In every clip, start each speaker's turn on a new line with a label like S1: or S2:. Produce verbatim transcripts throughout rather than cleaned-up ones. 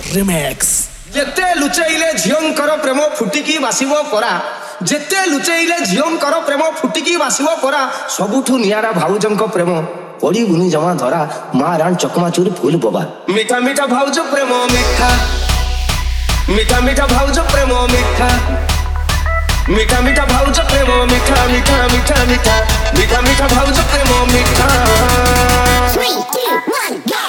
S1: Remix.
S2: जेते लुचेइले झियंकर प्रेम फुटिकी बासिबो परा जेते लुचेइले झियंकर प्रेम फुटिकी बासिबो परा सबुठु नियारा भाउजंक प्रेम पड़ी गुनी जमा धरा मा रान चकमा चूर फूल बोबा मीठा मीठा भाउज प्रेम मीठा मीठा मीठा भाउज प्रेम मीठा मीठा मीठा भाउज प्रेम मीठा मीठा मीठा मीठा मीठा मीठा भाउज प्रेम मीठा।
S3: three, two, one, go!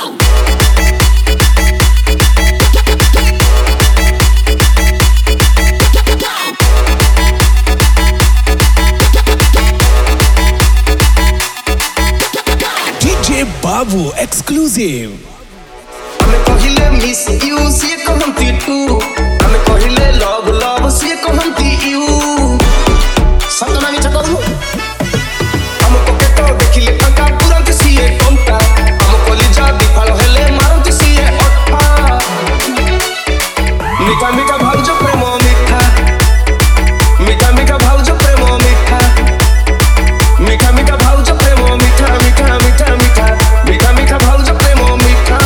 S1: बाबू एक्सक्लूसिव।
S2: हमें कहिले मिस यू से कहंती तू हमें कहिले लव लव से कहंती यू सतना मिछ कहू हमको केतो देखिले पंका तुरंत सीए कंटा हम कॉलेजा दिफाल हेले मारंती सीए अट्ठा मीठा मीठा भाउज प्रेम मीठा मीठा मीठा भाउज प्रेम मीठा मीठा मीठा भाउज प्रेम मीठा मीठा मीठा मीठा मीठा मीठा भाउज प्रेम मीठा।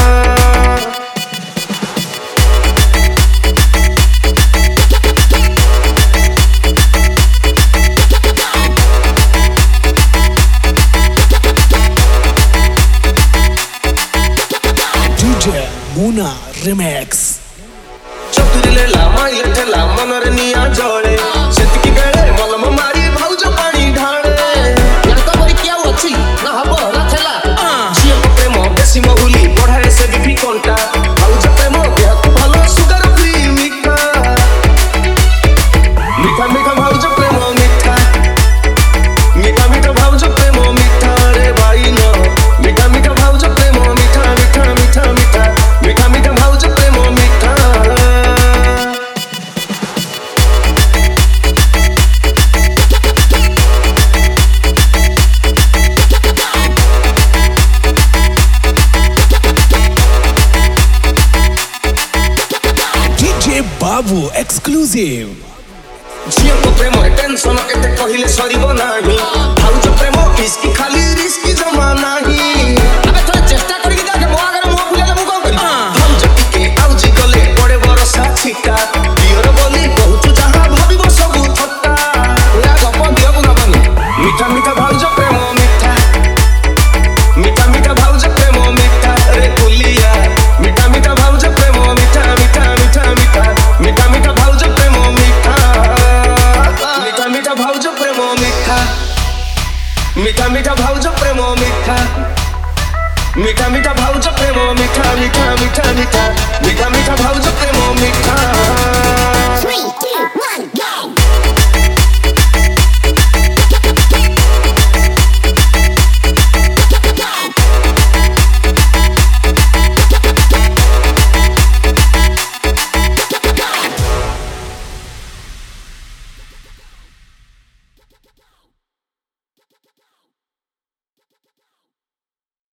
S1: डीजे मुना रिमिक्स।
S2: चतुरिले लामा इलेला मनरे निया जळे सेतिकी बेले मलम मारी भाउज पानी ढाळे याका बरी क्या अछि ना हबो ना थेला जियो प्रेम बेसी महुली पढाए से बिपी कोंटा भाउज प्रेम देहक भालो सुगर फ्री मीठा मीठा मीठा भाउज प्रेम मीठा मीठा मीठा भाउज प्रेम मीठा रे भाई न मीठा मीठा भाउज प्रेम मीठा मीठा मीठा मीठा मीठा मीठा भाउज प्रेम मीठा।
S1: डीजे बाबू एक्सक्लूसिव।
S2: झियो को प्रेम टेंशन एते कहिले सरीबो नाही भाउज प्रेम इसकी खाली रिस्क जमा नाही।